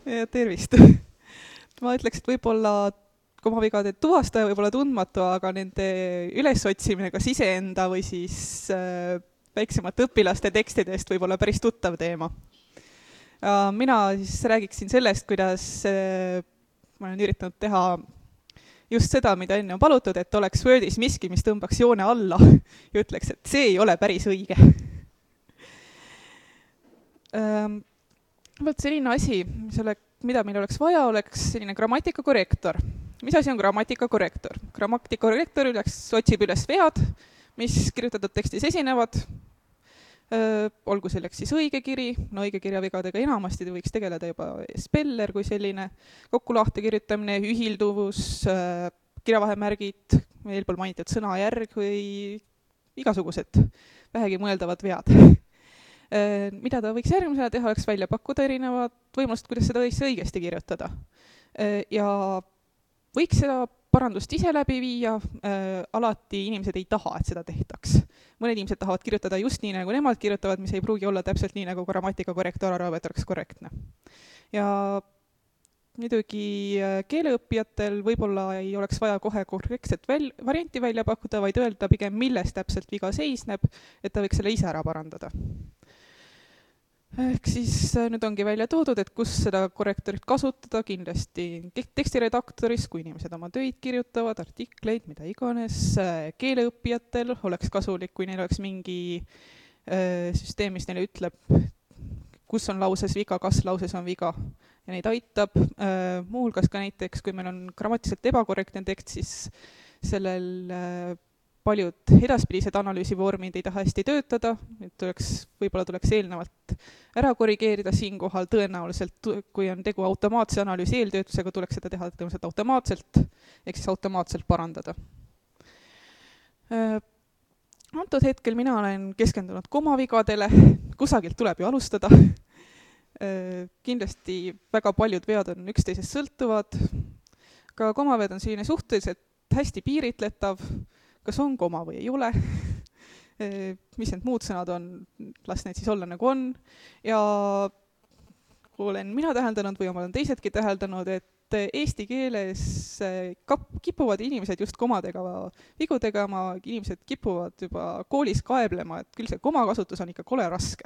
Tervist! Ma ütleks, et võib-olla komavigade tuvastaja võib olla tundmatu, aga nende ülesotsimine kas iseenda või siis väiksemate õpilaste tekstidest võib olla päris tuttav teema. Mina siis räägiksin sellest, kuidas ma olen üritanud teha just seda, mida enne on palutud, et oleks Wordis miski, mis tõmbaks joone alla ja ütleks, et see ei ole päris õige. Selline asi, mida meil oleks vaja, oleks selline grammatikakorrektor. Mis asi on grammatikakorrektor? Grammatikakorrektor otsib üles vead, mis kirjutatud tekstis esinevad, olgu selleks siis õige kiri, no õige kirjavigadega enamasti võiks tegeleda juba speller kui selline, kokkulahte kirjutamine, ühilduvus, kirjavahemärgid, eelpool mainitud sõnajärg või igasugused vähegi mõeldavad vead. Mida ta võiks järgmisena teha, oleks välja pakkuda erinevad võimalused, kuidas seda õigesti kirjutada. Ja võiks seda parandust ise läbi viia, alati inimesed ei taha, et seda tehtaks. Mõned inimesed tahavad kirjutada just nii, nagu nemad kirjutavad, mis ei pruugi olla täpselt nii, nagu grammatikakorrektor arvab, et oleks korrektne. Ja muidugi keeleõppijatel võib-olla ei oleks vaja kohe korrektset varianti välja pakkuda, vaid öelda pigem, milles täpselt viga seisneb, et ta võiks selle ise ära parandada. Ehk siis nüüd ongi välja toodud, et kus seda korrektorit kasutada, kindlasti tekstiredaktoris, kui inimesed oma töid kirjutavad, artikleid, mida iganes, keeleõppijatel oleks kasulik, kui neil oleks mingi süsteem, mis neile ütleb, kus on lauses viga, kas lauses on viga ja neid aitab. Muuhulgas ka näiteks, kui meil on grammatiliselt ebakorrektne tekst, siis sellel paljud edaspidised analüüsivormid ei taha hästi töötada, et võib-olla tuleks eelnevalt ära korrigeerida siinkohal tõenäoliselt, kui on tegu automaatse analüüsi eeltöötusega, tuleks seda teha tõenäoliselt automaatselt, ehk siis automaatselt parandada. Antud hetkel mina olen keskendunud komavigadele, kusagilt tuleb ju alustada. Kindlasti väga paljud vead on üksteisest sõltuvad, ka komavead on selline suhteliselt hästi piiritletav, kas on koma või ei ole, mis need muud sõnad on, las need siis olla nagu on. Ja olen mina täheldanud või olen teisedki täheldanud, et eesti keeles kipuvad inimesed just komadega vigu tegema, inimesed kipuvad juba koolis kaeblema, et küll see komakasutus on ikka kole raske.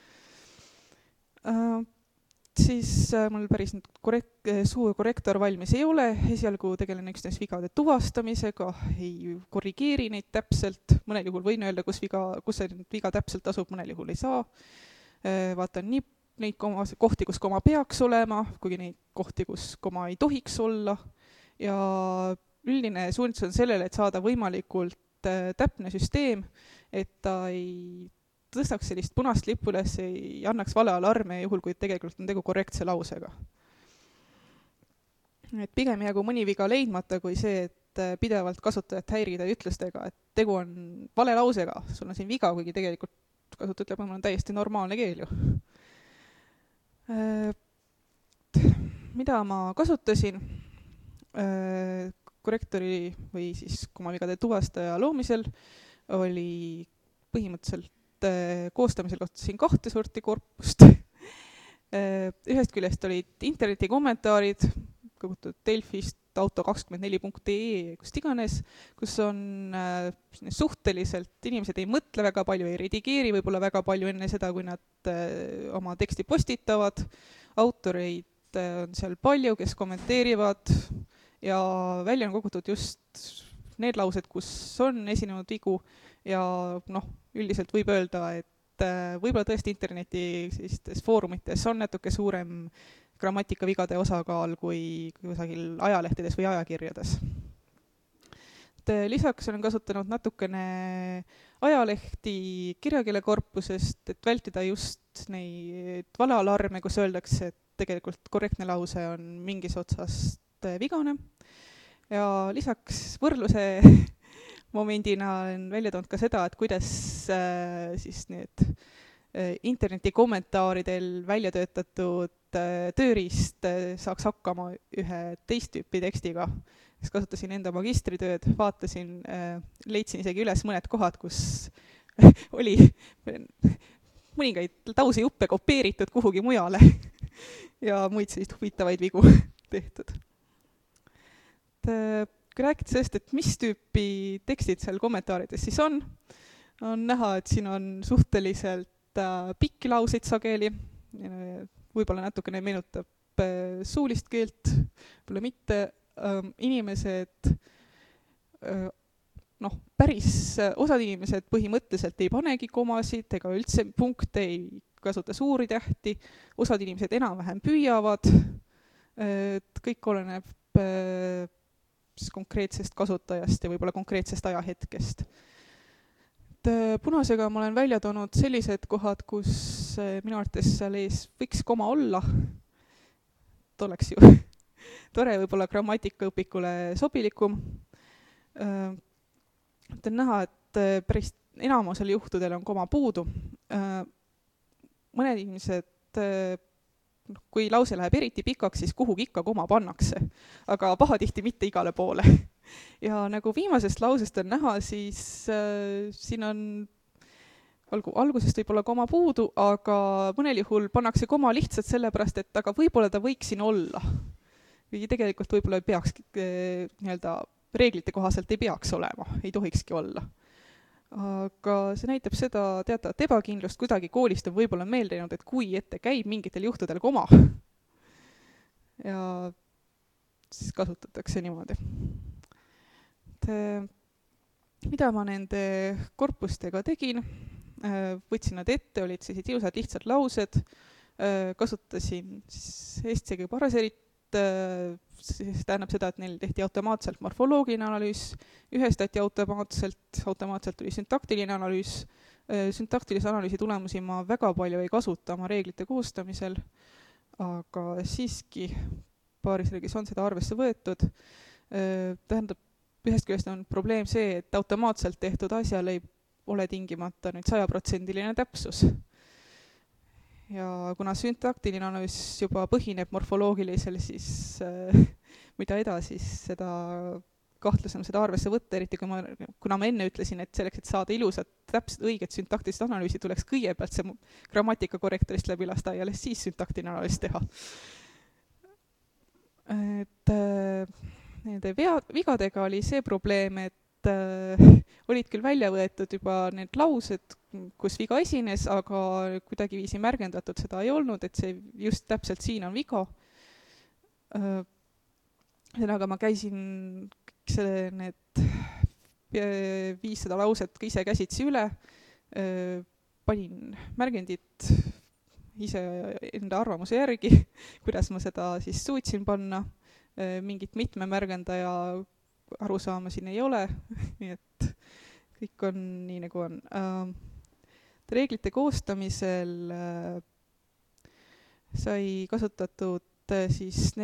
Siis mul päris suur korrektor valmis ei ole, esialgu tegelen üksnes vigade tuvastamisega, ei korrigeeri neid täpselt, mõnel juhul võin öelda, kus see viga täpselt asub, mõnel juhul ei saa. Vaatan neid kohti, kus koma peaks olema, kuigi neid kohti, kus koma ei tohiks olla. Ja üldine suunitlus on sellele, et saada võimalikult täpne süsteem, et ta ei tõstaks sellist punast lippu üles, ei annaks vale alarme juhul, kui tegelikult on tegu korrektse lausega. Et pigem jäägu mõni viga leidmata kui see, et pidevalt kasutajat häirida ütlustega, et tegu on vale lausega, sul on siin viga, kuigi tegelikult kasutaja ütleb, et mul on täiesti normaalne keel ju. Mida ma kasutasin korrektori või siis komavigade tuvastaja loomisel, oli põhimõtteliselt koostamisel kasutasin 2 sorti korpust. Ühest küljest olid interneti kommentaarid, kogutud Delfist, auto24.ee, kust iganes, kus on suhteliselt, inimesed ei mõtle väga palju, ei redigeeri võib-olla väga palju enne seda, kui nad oma teksti postitavad. Autoreid on seal palju, kes kommenteerivad ja välja on kogutud just need laused, kus on esinenud vigu ja üldiselt võib öelda, et võib-olla tõesti interneti foorumites on natuke suurem grammatikavigade osakaal kui kusagil ajalehtedes või ajakirjades. Lisaks olen kasutanud natukene ajalehti kirjakeelekorpusest, et vältida just neid valealarme, kus öeldakse, et tegelikult korrektne lause on mingis otsast vigane. Ja lisaks võrdluse momendina olen välja toonud ka seda, et kuidas siis need interneti kommentaaridel välja töötatud tööriist saaks hakkama ühe teist tüüpi tekstiga. Siis kasutasin enda magistritööd, vaatasin, leidsin isegi üles mõned kohad, kus oli mõningaid lausejuppe kopeeritud kuhugi mujale. ja muid selliseid huvitavaid vigu tehtud. Kui rääkida sellest, et mis tüüpi tekstid seal kommentaarides siis on näha, et siin on suhteliselt pikki lauseid sageli, võib-olla natukene meenutab suulist keelt, võib-olla mitte, inimesed, osad inimesed põhimõtteliselt ei panegi komasid ega üldse punkte, ei kasuta suuri tähti, osad inimesed enam-vähem püüavad, et kõik oleneb konkreetsest kasutajast ja võib-olla konkreetsest ajahetkest. Punasega ma olen välja toonud sellised kohad, kus minu arvates seal ees võiks koma olla. Et oleks ju tore, võib-olla grammatikaõpikule sobilikum. Et on näha, et päris enamusel juhtudel on koma puudu. Mõned inimesed, kui lause läheb eriti pikaks, siis kuhugi ikka koma pannakse, aga pahatihti mitte igale poole. Ja nagu viimasest lausest on näha, siis siin on algusest võib-olla koma puudu, aga mõnel juhul pannakse koma lihtsalt sellepärast, et aga võib-olla ta võiks siin olla. Või tegelikult võib-olla ei peaks, reeglite kohaselt ei peaks olema, ei tohikski olla. Aga see näitab seda teatavat ebakindlust, kuidagi koolist on võib-olla meeldinud, et kui ette käib mingitel juhtudel koma. Ja siis kasutatakse niimoodi. Mida ma nende korpustega tegin? Võtsin nad ette, olid sellised ilusad lihtsad laused, kasutasin Eesti Parserit, see tähendab seda, et neil tehti automaatselt morfoloogiline analüüs, ühestati automaatselt tuli syntaktiline analüüs. Syntaktilise analüüsi tulemusi ma väga palju ei kasuta oma reeglite koostamisel, aga siiski paaris riigis on seda arvesse võetud. Tähendab, ühest küljest on probleem see, et automaatselt tehtud asjal ei ole tingimata nüüd 100% täpsus. Ja kuna syntaktiline analüüs juba põhineb morfoloogilisel, siis mida edasi, seda kahtlusem seda arvesse võtta, eriti kuna ma enne ütlesin, et selleks, et saada ilusat, täpselt õiget syntaktilist analüüsi, tuleks kõigepealt see grammatikakorrektorist läbi lasta ja alles siis syntaktiline analüüs teha. Et nende vigadega oli see probleem, et olid küll välja võetud juba need laused, kus viga esines, aga kuidagi viisi märgendatud seda ei olnud, et see just täpselt siin on viga. Aga ma käisin need 500 lauset ise käsitsi üle, panin märgendit ise enda arvamuse järgi, kuidas ma seda siis suutsin panna, mingit mitme märgendaja arusaama siin ei ole, nii et kõik on nii nagu on. Reeglite koostamisel sai kasutatud siis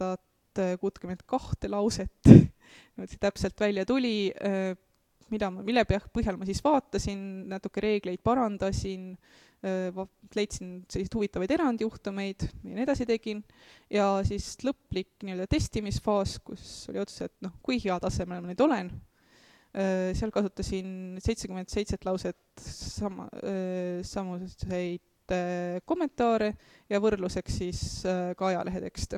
462 lauset, see täpselt välja tuli, mille põhjal ma siis vaatasin, natuke reegleid parandasin, leidsin selliseid huvitavaid erandjuhtumeid ja nii edasi tegin. Ja siis lõplik testimisfaas, kus oli otsus, et kui hea tasemel ma nüüd olen, seal kasutasin 77 lauset samuseid kommentaare ja võrdluseks siis ka ajalehetekste.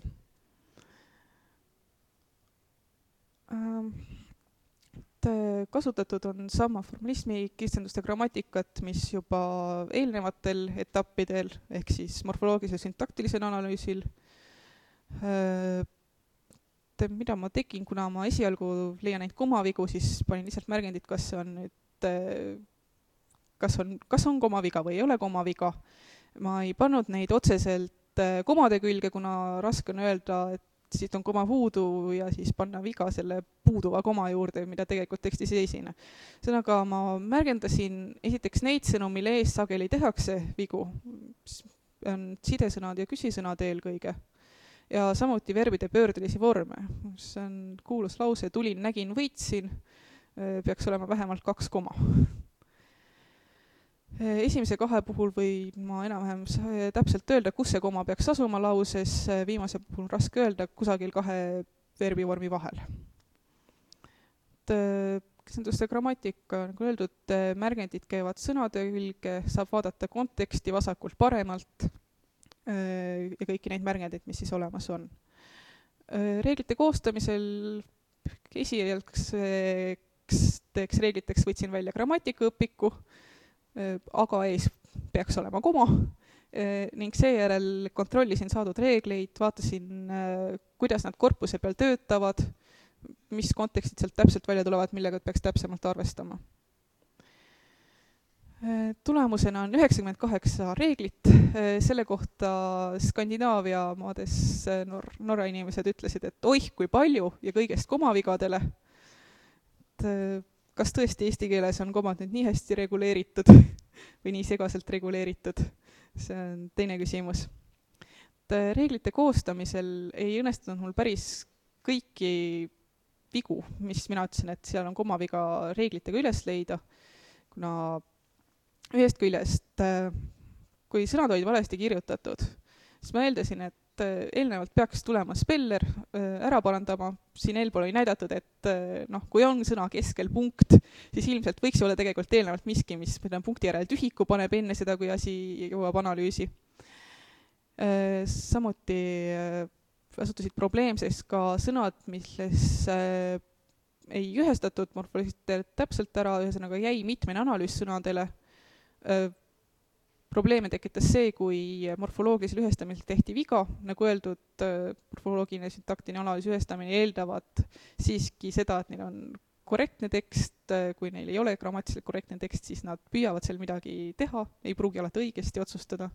Kasutatud on sama formalismi kitsenduste grammatikat, mis juba eelnevatel etappidel, ehk siis morfoloogilisel syntaktilisel analüüsil. Mida ma tegin, kuna ma esialgu leian neid komavigu, siis panin lihtsalt märgendit, kas on komaviga või ei ole komaviga. Ma ei pannud neid otseselt komade külge, kuna raske on öelda, et siit on koma puudu ja siis panna viga selle puuduva koma juurde, mida tegelikult tekstis ei esine. Sõnaga ma märgendasin esiteks neid sõnu, mille ees sageli tehakse vigu, on sidesõnad ja küsisõnad eelkõige. Ja samuti verbide pöördelisi vorme. See on kuulus lause, tulin, nägin, võitsin, peaks olema vähemalt 2 koma. Esimese 2 puhul või ma enam-vähem täpselt öelda, kus see koma peaks asuma lauses, viimase puhul raske öelda, kusagil 2 verbivormi vahel. Kitsenduste grammatika, nagu öeldud, märgendid käivad sõnade külge, saab vaadata konteksti vasakult paremalt. ja kõiki neid märgendeid, mis siis olemas on. Reeglite koostamisel esialgseteks reegliteks võtsin välja grammatikaõpiku, aga ees peaks olema koma, ning seejärel kontrollisin saadud reegleid, vaatasin, kuidas nad korpuse peal töötavad, mis kontekstid sealt täpselt välja tulevad, millega peaks täpsemalt arvestama. Tulemusena on 98 reeglit, selle kohta Skandinaavia maades Norra inimesed ütlesid, et oih, kui palju ja kõigest komavigadele. Kas tõesti eesti keeles on komad nüüd nii hästi reguleeritud või nii segaselt reguleeritud? See on teine küsimus. Reeglite koostamisel ei õnnestunud mul päris kõiki vigu, mis mina ütlesin, et seal on komaviga reeglitega üles leida, kuna ühest küljest, kui sõnad olid valesti kirjutatud, siis ma eeldasin, et eelnevalt peaks tulema speller ära parandama. Siin eelpool oli näidatud, et kui on sõna keskel punkt, siis ilmselt võiks olla tegelikult eelnevalt miski, mis punkti järel tühiku paneb enne seda, kui asi jõuab analüüsi. Samuti asutusid probleemseks ka sõnad, milles ei ühestatud morfoloogiliselt täpselt ära, ühesõnaga jäi mitmene analüüs sõnadele. Probleeme tekitas see, kui morfoloogilisel ühestamisel tehti viga, nagu öeldud, morfoloogiline syntaktiline analüüs ühestamine eeldavad siiski seda, et neil on korrektne tekst, kui neil ei ole grammatiliselt korrektne tekst, siis nad püüavad seal midagi teha, ei pruugi alati õigesti otsustada.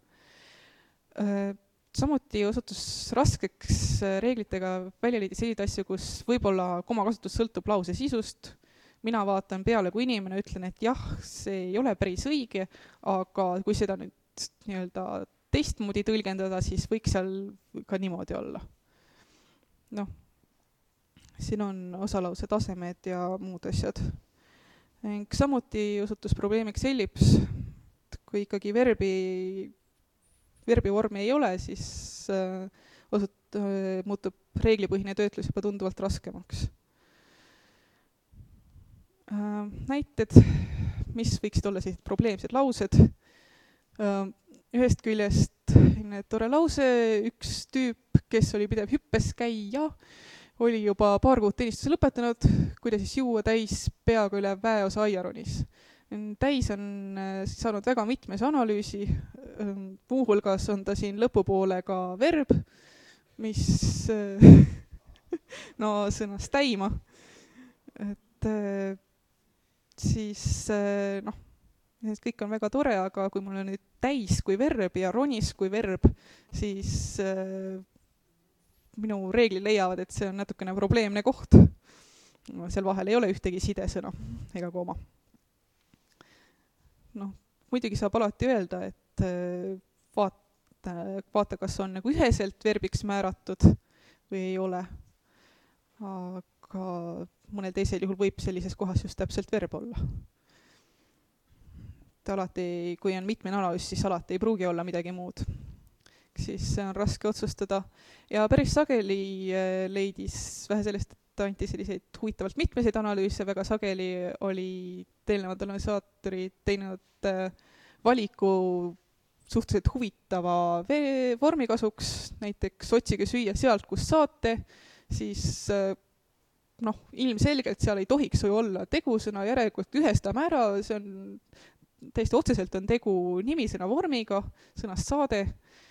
Samuti osutus raskeks reeglitega välja leida selliseid asju, kus võib-olla komakasutus sõltub lause sisust. Mina vaatan peale, kui inimene ütlen, et jah, see ei ole päris õige, aga kui seda nüüd nii-öelda teistmoodi tõlgendada, siis võiks seal ka niimoodi olla. Siin on osalause tasemed ja muud asjad. Samuti osutus probleemiks ellips. Kui ikkagi verbi vormi ei ole, siis muutub reeglipõhine töötlus juba tunduvalt raskemaks. Näited, mis võiksid olla sellised probleemsed laused. Ühest küljest tore lause, üks tüüp, kes oli pidev hüppes käia, oli juba paar kuud teenistuse lõpetanud, kui ta siis juua täis peaga üle väeosa aiaronis. Täis on saanud väga mitmes analüüsi, muuhulgas on ta siin lõpupoole ka verb, mis sõnas täima, et siis kõik on väga tore, aga kui mul on nüüd täis kui verb ja ronis kui verb, siis minu reeglid leiavad, et see on natukene probleemne koht. Seal vahel ei ole ühtegi sidesõna ega koma. Muidugi saab alati öelda, et vaata, kas on nagu üheselt verbiks määratud või ei ole. Aga mõnel teisel juhul võib sellises kohas just täpselt verb olla. Alati, kui on mitmene analüüs, siis alati ei pruugi olla midagi muud. Siis see on raske otsustada. Ja päris sageli leidis vähe sellest, et anti selliseid huvitavalt mitmeseid analüüse, väga sageli oli eelnevad analüsaatorid teinud valiku suhteliselt huvitava vormi kasuks, näiteks otsige süüa sealt, kus saate, siis ilmselgelt seal ei tohiks ju olla tegusõna, järelikult ühestame ära, see on täiesti otseselt on tegu nimisõna vormiga, sõnast saade.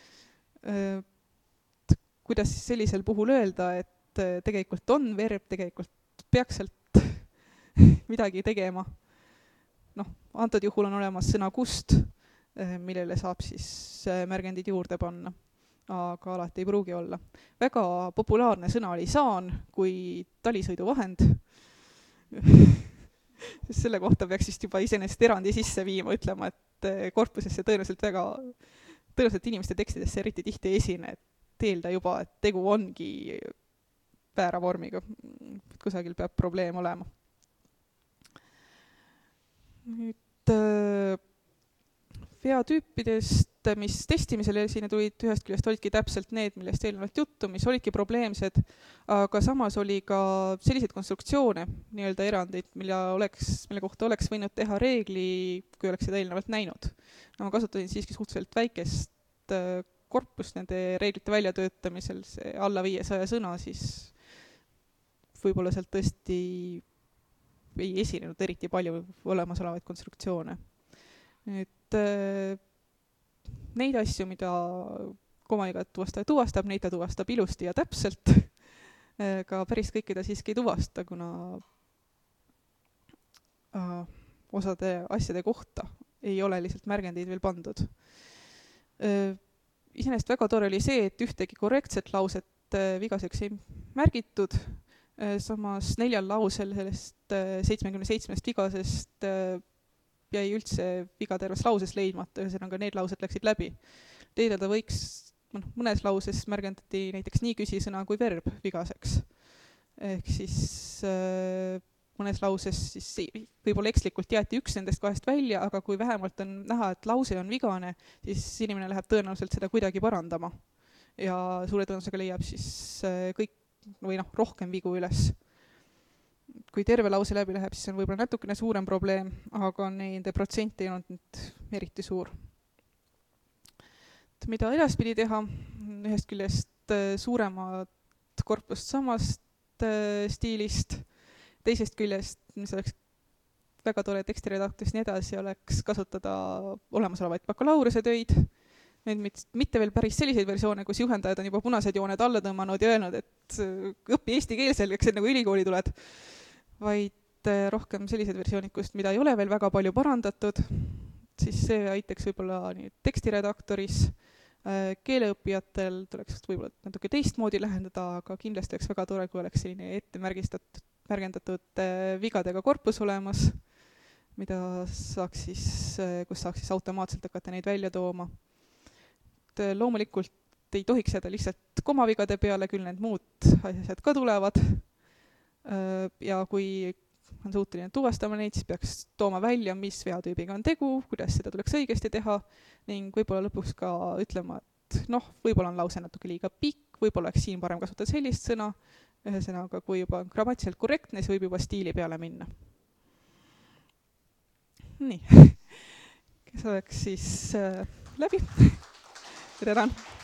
Kuidas siis sellisel puhul öelda, et tegelikult on verb, tegelikult peaks sealt midagi tegema. Antud juhul on olemas sõna kust, millele saab siis märgendid juurde panna, aga alati ei pruugi olla. Väga populaarne sõna oli saan kui talisõiduvahend. Selle kohta peaks vist juba iseenesest erandi sisse viima, ütlema, et korpusesse tõenäoliselt inimeste tekstidesse eriti tihti ei esine, et eelda juba, et tegu ongi väära vormiga. Kusagil peab probleem olema. Nüüd veatüüpidest, mis testimisel esine tulid, ühest küljest olidki täpselt need, millest eelnevalt juttu, mis olidki probleemsed, aga samas oli ka selliseid konstruktsioone, nii-öelda erandeid, mille kohta oleks võinud teha reegli, kui oleks seda eelnevalt näinud. Ma kasutasin siiski suhteliselt väikest korpust nende reeglite väljatöötamisel, see alla 500 sõna, siis võib-olla sealt tõesti ei esinenud eriti palju olemasolevaid konstruktsioone. Et neid asju, mida komaiga tuvastaja tuvastab, neid ta tuvastab ilusti ja täpselt. Ka päris kõike ta siiski ei tuvasta, kuna osade asjade kohta ei ole lihtsalt märgendeid veel pandud. Iseenesest väga tore oli see, et ühtegi korrektset lauset vigaseks ei märgitud. Samas 4 lausel sellest 77 vigasest jäi üldse viga terves lauses leidmata, ühesõnaga need laused läksid läbi. Teedada võiks, mõnes lauses märgendati näiteks nii küsisõna kui verb vigaseks. Ehk siis mõnes lauses siis võib-olla ekslikult jäeti üks nendest 2 välja, aga kui vähemalt on näha, et lause on vigane, siis inimene läheb tõenäoliselt seda kuidagi parandama. Ja suure tõenäosusega leiab siis kõik või rohkem vigu üles. Kui terve lause läbi läheb, siis on võib-olla natukene suurem probleem, aga nende protsent ei olnud nüüd eriti suur. Mida edaspidi teha? Ühest küljest suuremat korpust samast stiilist, teisest küljest, mis oleks väga tore tekstiredaktoris nii edasi, oleks kasutada olemasolevaid bakalaureuse töid, mitte veel päris selliseid versioone, kus juhendajad on juba punased jooned alla tõmmanud ja öelnud, et õpi eesti keel selgeks, et nagu ülikooli tuled, vaid rohkem sellised versioonid, mida ei ole veel väga palju parandatud, siis see aitaks võib-olla tekstiredaktoris. Keeleõppijatel tuleks võib-olla natuke teistmoodi lähendada, aga kindlasti oleks väga tore, kui oleks selline ette märgendatud vigadega korpus olemas, mida saaks siis, kus saaks siis automaatselt hakata neid välja tooma. Loomulikult ei tohiks jääda lihtsalt komavigade peale, küll need muud asjad ka tulevad. Ja kui on suuteline tuvastama neid, siis peaks tooma välja, mis veatüübiga on tegu, kuidas seda tuleks õigesti teha ning võib-olla lõpuks ka ütlema, et võib-olla on lause natuke liiga pikk, võib-olla oleks siin parem kasutada sellist sõna, ühesõnaga, kui juba on grammatiliselt korrektne, siis võib juba stiili peale minna. Nii, kes oleks siis läbi. Tänan!